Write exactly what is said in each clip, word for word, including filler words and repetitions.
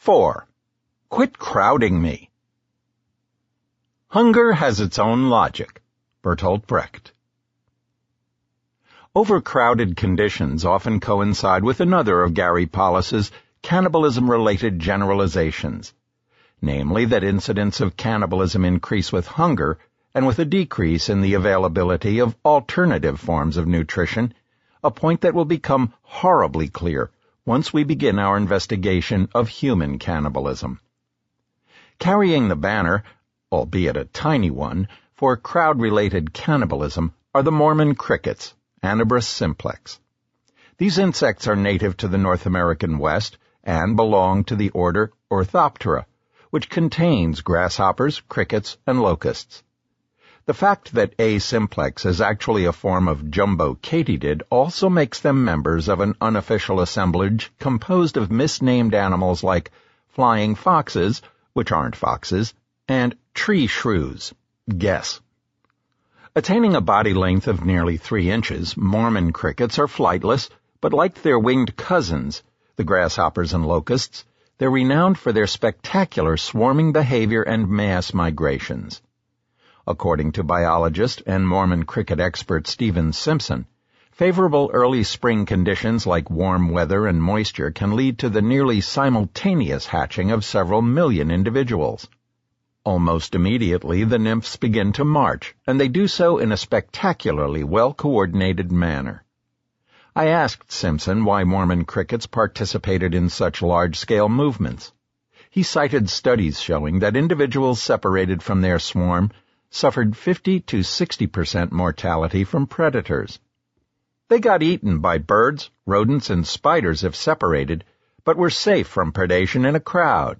Four. Quit crowding me. Hunger has its own logic. Bertolt Brecht. Overcrowded conditions often coincide with another of Gary Paulus's cannibalism-related generalizations, namely that incidents of cannibalism increase with hunger and with a decrease in the availability of alternative forms of nutrition, a point that will become horribly clear once we begin our investigation of human cannibalism. Carrying the banner, albeit a tiny one, for crowd-related cannibalism are the Mormon crickets, Anabras simplex. These insects are native to the North American West and belong to the order Orthoptera, which contains grasshoppers, crickets, and locusts. The fact that A. simplex is actually a form of jumbo katydid also makes them members of an unofficial assemblage composed of misnamed animals like flying foxes, which aren't foxes, and tree shrews. Guess. Attaining a body length of nearly three inches, Mormon crickets are flightless, but like their winged cousins, the grasshoppers and locusts, they're renowned for their spectacular swarming behavior and mass migrations. According to biologist and Mormon cricket expert Stephen Simpson, favorable early spring conditions like warm weather and moisture can lead to the nearly simultaneous hatching of several million individuals. Almost immediately, the nymphs begin to march, and they do so in a spectacularly well-coordinated manner. I asked Simpson why Mormon crickets participated in such large-scale movements. He cited studies showing that individuals separated from their swarm suffered fifty to sixty percent mortality from predators. They got eaten by birds, rodents, and spiders if separated, but were safe from predation in a crowd.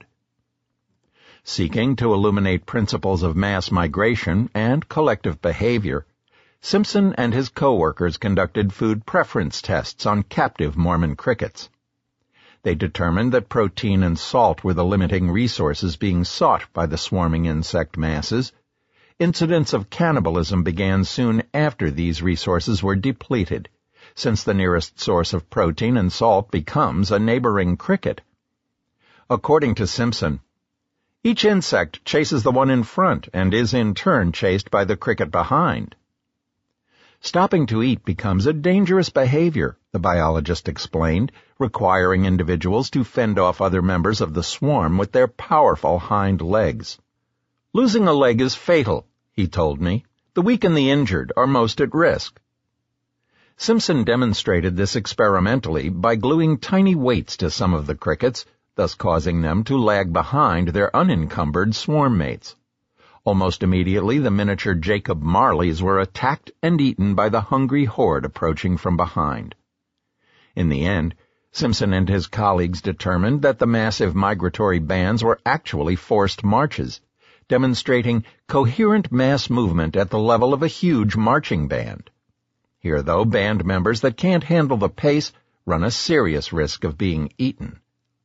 Seeking to illuminate principles of mass migration and collective behavior, Simpson and his co-workers conducted food preference tests on captive Mormon crickets. They determined that protein and salt were the limiting resources being sought by the swarming insect masses. Incidents of cannibalism began soon after these resources were depleted, since the nearest source of protein and salt becomes a neighboring cricket. According to Simpson, each insect chases the one in front and is in turn chased by the cricket behind. Stopping to eat becomes a dangerous behavior, the biologist explained, requiring individuals to fend off other members of the swarm with their powerful hind legs. Losing a leg is fatal, he told me. The weak and the injured are most at risk. Simpson demonstrated this experimentally by gluing tiny weights to some of the crickets, thus causing them to lag behind their unencumbered swarm mates. Almost immediately, the miniature Jacob Marleys were attacked and eaten by the hungry horde approaching from behind. In the end, Simpson and his colleagues determined that the massive migratory bands were actually forced marches, demonstrating coherent mass movement at the level of a huge marching band. Here, though, band members that can't handle the pace run a serious risk of being eaten.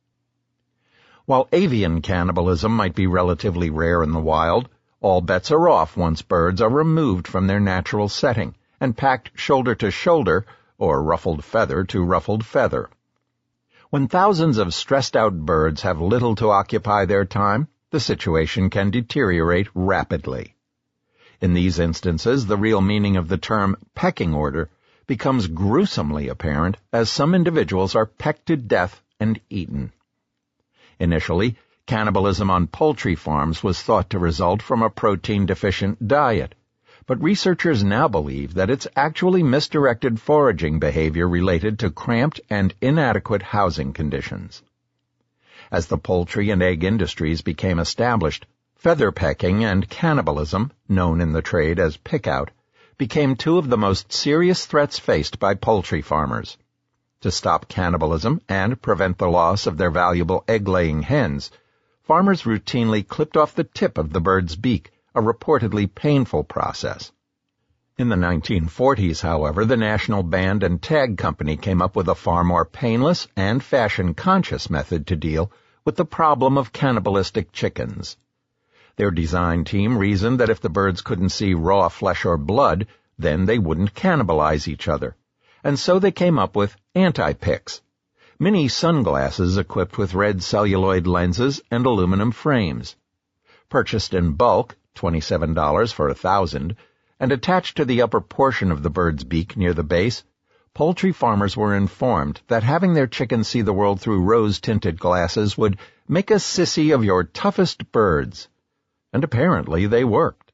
While avian cannibalism might be relatively rare in the wild, all bets are off once birds are removed from their natural setting and packed shoulder to shoulder, or ruffled feather to ruffled feather. When thousands of stressed-out birds have little to occupy their time, the situation can deteriorate rapidly. In these instances, the real meaning of the term pecking order becomes gruesomely apparent as some individuals are pecked to death and eaten. Initially, cannibalism on poultry farms was thought to result from a protein-deficient diet, but researchers now believe that it's actually misdirected foraging behavior related to cramped and inadequate housing conditions. As the poultry and egg industries became established, feather pecking and cannibalism, known in the trade as pick-out, became two of the most serious threats faced by poultry farmers. To stop cannibalism and prevent the loss of their valuable egg-laying hens, farmers routinely clipped off the tip of the bird's beak, a reportedly painful process. In the nineteen forties, however, the National Band and Tag Company came up with a far more painless and fashion-conscious method to deal with the problem of cannibalistic chickens. Their design team reasoned that if the birds couldn't see raw flesh or blood, then they wouldn't cannibalize each other, and so they came up with anti-picks. mini sunglasses equipped with red celluloid lenses and aluminum frames. Purchased in bulk, twenty-seven dollars for a thousand, and attached to the upper portion of the bird's beak near the base, poultry farmers were informed that having their chickens see the world through rose-tinted glasses would make a sissy of your toughest birds. And apparently they worked.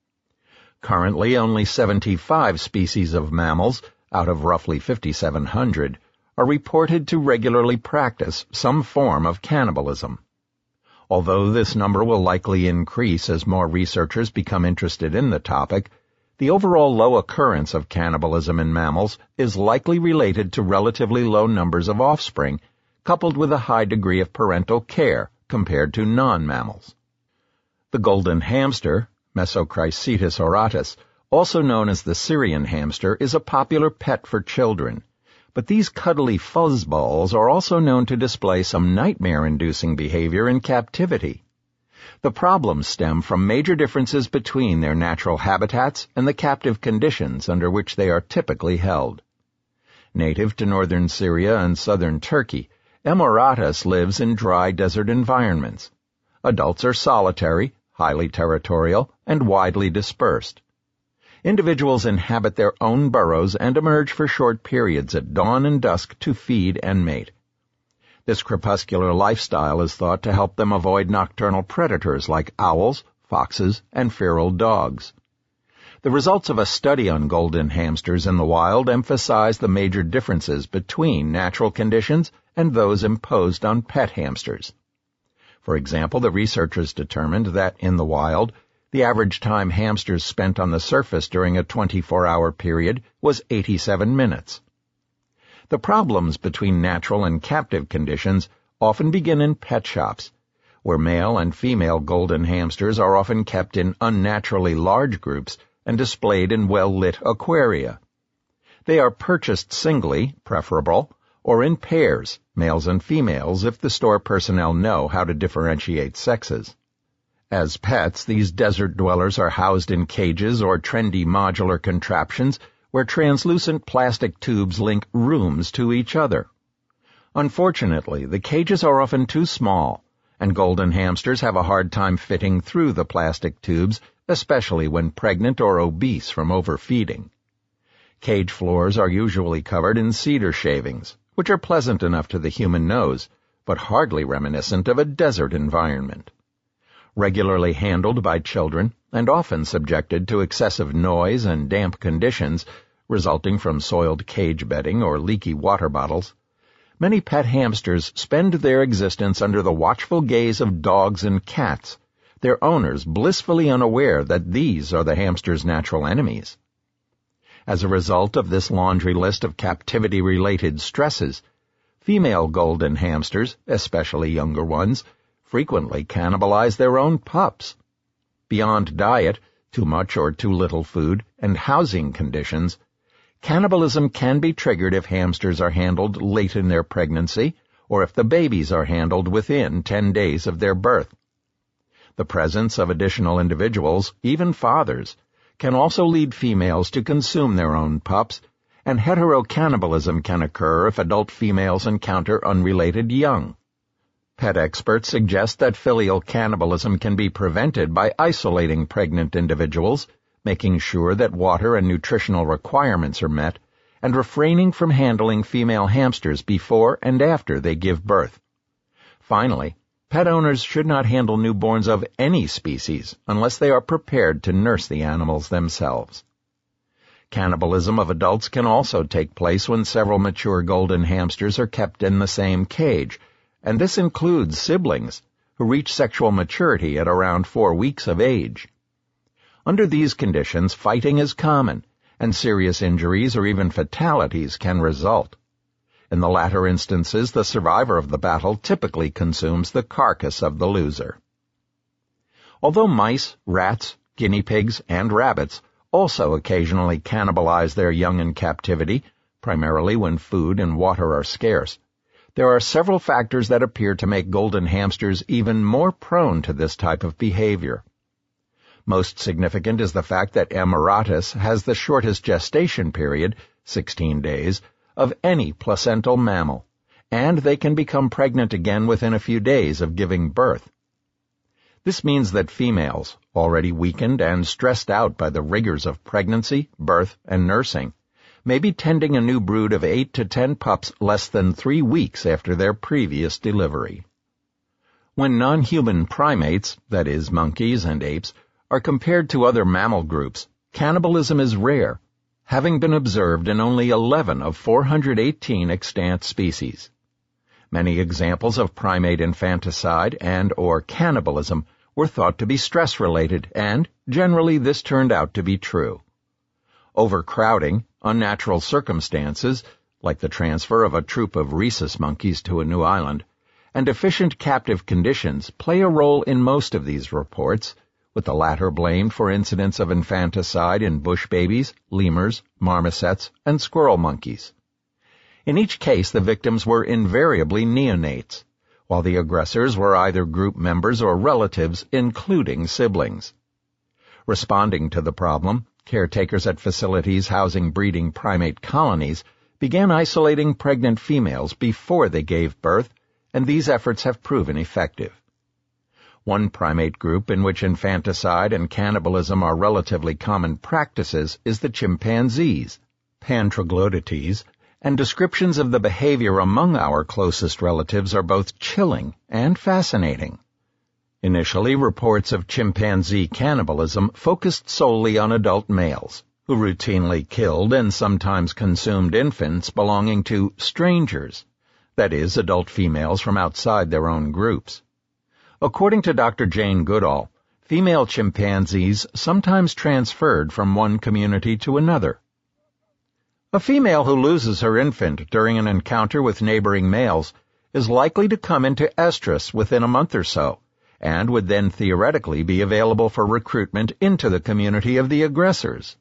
Currently, only seventy-five species of mammals, out of roughly fifty-seven hundred, are reported to regularly practice some form of cannibalism. Although this number will likely increase as more researchers become interested in the topic, the overall low occurrence of cannibalism in mammals is likely related to relatively low numbers of offspring, coupled with a high degree of parental care compared to non-mammals. The golden hamster, Mesochrysetus auratus, also known as the Syrian hamster, is a popular pet for children, but these cuddly fuzzballs are also known to display some nightmare-inducing behavior in captivity. The problems stem from major differences between their natural habitats and the captive conditions under which they are typically held. Native to northern Syria and southern Turkey, M. auratus lives in dry desert environments. Adults are solitary, highly territorial, and widely dispersed. Individuals inhabit their own burrows and emerge for short periods at dawn and dusk to feed and mate. This crepuscular lifestyle is thought to help them avoid nocturnal predators like owls, foxes, and feral dogs. The results of a study on golden hamsters in the wild emphasize the major differences between natural conditions and those imposed on pet hamsters. For example, the researchers determined that in the wild, the average time hamsters spent on the surface during a twenty-four hour period was eighty-seven minutes. The problems between natural and captive conditions often begin in pet shops, where male and female golden hamsters are often kept in unnaturally large groups and displayed in well-lit aquaria. They are purchased singly, preferable, or in pairs, males and females, if the store personnel know how to differentiate sexes. As pets, these desert dwellers are housed in cages or trendy modular contraptions where translucent plastic tubes link rooms to each other. Unfortunately, the cages are often too small, and golden hamsters have a hard time fitting through the plastic tubes, especially when pregnant or obese from overfeeding. Cage floors are usually covered in cedar shavings, which are pleasant enough to the human nose, but hardly reminiscent of a desert environment. Regularly handled by children and often subjected to excessive noise and damp conditions resulting from soiled cage bedding or leaky water bottles, many pet hamsters spend their existence under the watchful gaze of dogs and cats, their owners blissfully unaware that these are the hamster's natural enemies. As a result of this laundry list of captivity-related stresses, female golden hamsters, especially younger ones, frequently cannibalize their own pups. Beyond diet, too much or too little food, and housing conditions, cannibalism can be triggered if hamsters are handled late in their pregnancy or if the babies are handled within ten days of their birth. The presence of additional individuals, even fathers, can also lead females to consume their own pups, and heterocannibalism can occur if adult females encounter unrelated young. Pet experts suggest that filial cannibalism can be prevented by isolating pregnant individuals, making sure that water and nutritional requirements are met, and refraining from handling female hamsters before and after they give birth. Finally, pet owners should not handle newborns of any species unless they are prepared to nurse the animals themselves. Cannibalism of adults can also take place when several mature golden hamsters are kept in the same cage, and this includes siblings who reach sexual maturity at around four weeks of age. Under these conditions, fighting is common, and serious injuries or even fatalities can result. In the latter instances, the survivor of the battle typically consumes the carcass of the loser. Although mice, rats, guinea pigs, and rabbits also occasionally cannibalize their young in captivity, primarily when food and water are scarce, there are several factors that appear to make golden hamsters even more prone to this type of behavior. Most significant is the fact that M. auratus has the shortest gestation period, sixteen days, of any placental mammal, and they can become pregnant again within a few days of giving birth. This means that females, already weakened and stressed out by the rigors of pregnancy, birth, and nursing, may be tending a new brood of eight to ten pups less than three weeks after their previous delivery. When non-human primates, that is, monkeys and apes, are compared to other mammal groups, cannibalism is rare, having been observed in only eleven of four hundred eighteen extant species. Many examples of primate infanticide and or cannibalism were thought to be stress-related, and generally this turned out to be true. Overcrowding, unnatural circumstances, like the transfer of a troop of rhesus monkeys to a new island, and efficient captive conditions play a role in most of these reports, with the latter blamed for incidents of infanticide in bush babies, lemurs, marmosets, and squirrel monkeys. In each case, the victims were invariably neonates, while the aggressors were either group members or relatives, including siblings. Responding to the problem, caretakers at facilities housing breeding primate colonies began isolating pregnant females before they gave birth, and these efforts have proven effective. One primate group in which infanticide and cannibalism are relatively common practices is the chimpanzees, Pantroglodytes, and descriptions of the behavior among our closest relatives are both chilling and fascinating. Initially, reports of chimpanzee cannibalism focused solely on adult males, who routinely killed and sometimes consumed infants belonging to strangers, that is, adult females from outside their own groups. According to Doctor Jane Goodall, female chimpanzees sometimes transferred from one community to another. A female who loses her infant during an encounter with neighboring males is likely to come into estrus within a month or so, and would then theoretically be available for recruitment into the community of the aggressors.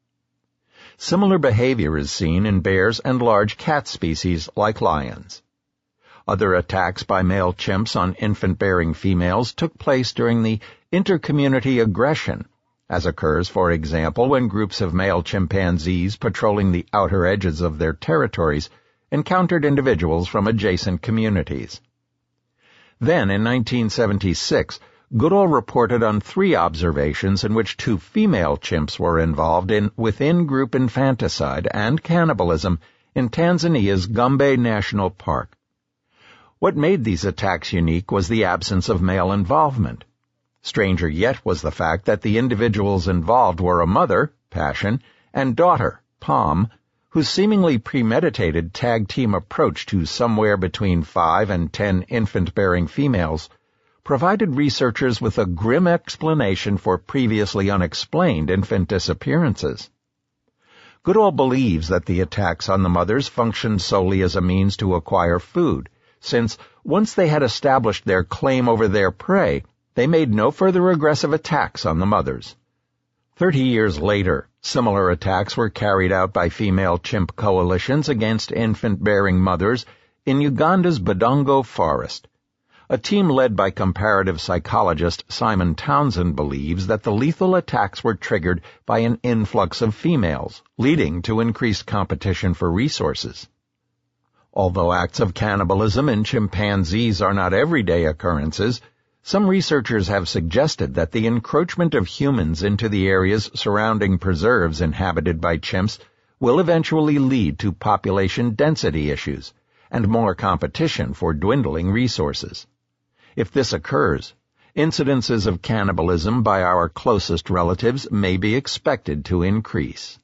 Similar behavior is seen in bears and large cat species like lions. Other attacks by male chimps on infant-bearing females took place during the intercommunity aggression, as occurs, for example, when groups of male chimpanzees patrolling the outer edges of their territories encountered individuals from adjacent communities. Then, in nineteen seventy-six, Goodall reported on three observations in which two female chimps were involved in within-group infanticide and cannibalism in Tanzania's Gombe National Park. What made these attacks unique was the absence of male involvement. Stranger yet was the fact that the individuals involved were a mother, Passion, and daughter, Palm, whose seemingly premeditated tag-team approach to somewhere between five and ten infant-bearing females provided researchers with a grim explanation for previously unexplained infant disappearances. Goodall believes that the attacks on the mothers functioned solely as a means to acquire food, since once they had established their claim over their prey, they made no further aggressive attacks on the mothers. Thirty years later, similar attacks were carried out by female chimp coalitions against infant-bearing mothers in Uganda's Budongo Forest. A team led by comparative psychologist Simon Townsend believes that the lethal attacks were triggered by an influx of females, leading to increased competition for resources. Although acts of cannibalism in chimpanzees are not everyday occurrences, some researchers have suggested that the encroachment of humans into the areas surrounding preserves inhabited by chimps will eventually lead to population density issues and more competition for dwindling resources. If this occurs, incidences of cannibalism by our closest relatives may be expected to increase.